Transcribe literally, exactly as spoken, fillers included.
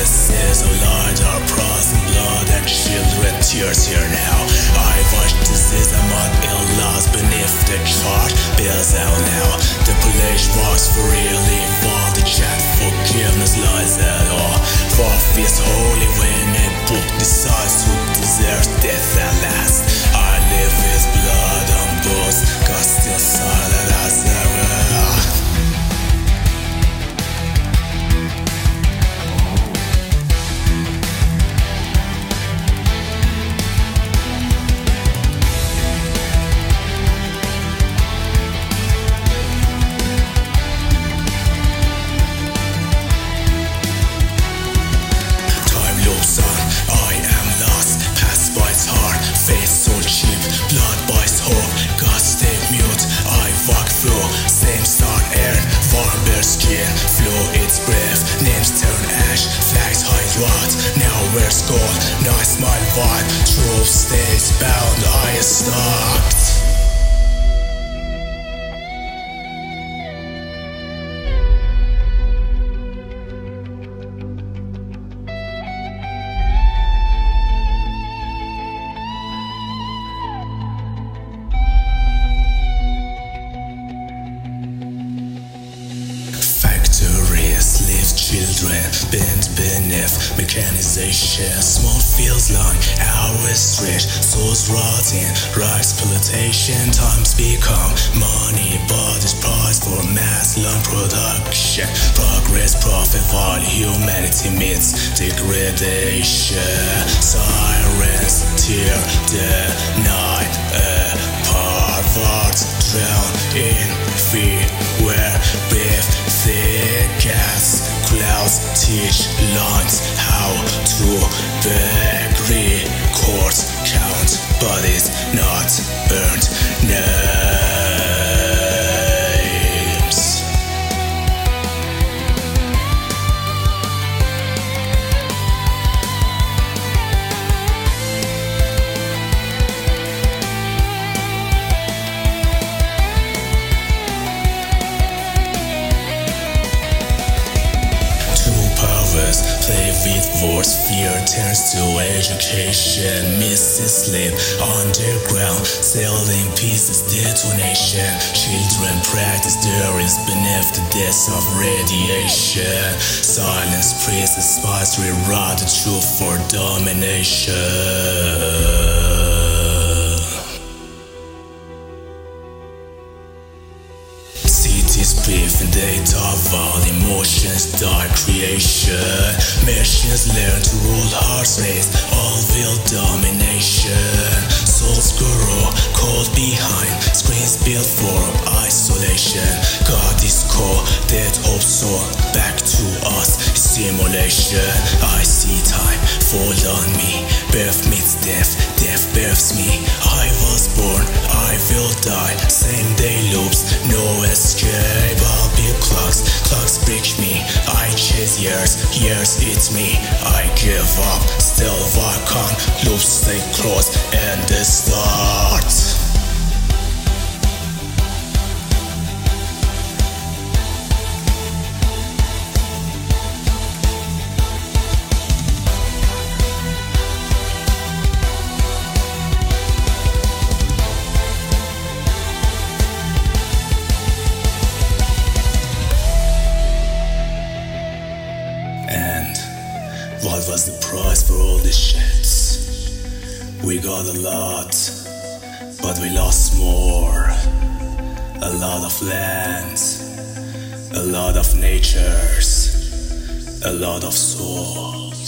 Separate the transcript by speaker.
Speaker 1: Promises of light are frozen blood and children tears here now. I watch disease among ill laws beneath the chart. Bills out now. The police walks for really while the chant forgiveness lies at all. Faith is holy when a book decides who deserves death at last. I live with blood on both, God still silent as ever. Where's gold? Nice my vibe. Truth stays bound. I stopped. Children bent beneath mechanization. Small feels long, hours stretch, souls rotting, rise exploitation. Times become money, bodies price for mass long production. Progress, profit, while humanity meets degradation. Sirens tear the night apart, drown in fear where breath thick gas. Clouds teach lines how to beg records, count bodies not burned names. Play with words, fear turns to education. Misses sleep underground, selling pieces, detonation. Children practice theories beneath the deaths of radiation. Silence praises spies, rewrite the truth for domination. Beef and data while emotions die creation. Machines learn to rule hearts race, all will domination. Souls grow cold behind screens built for isolation. God is cold, dead hope soul back to us, simulation. I see time fall on me, birth meets death, death births me. I was born, I will die, same day loops, no escape. I'll be clocks, clocks break me. I chase years, years eat me. I give up, still walk on. Loops stay close and the start. What was the price for all these shits? We got a lot, but we lost more. A lot of lands, a lot of natures, a lot of soul.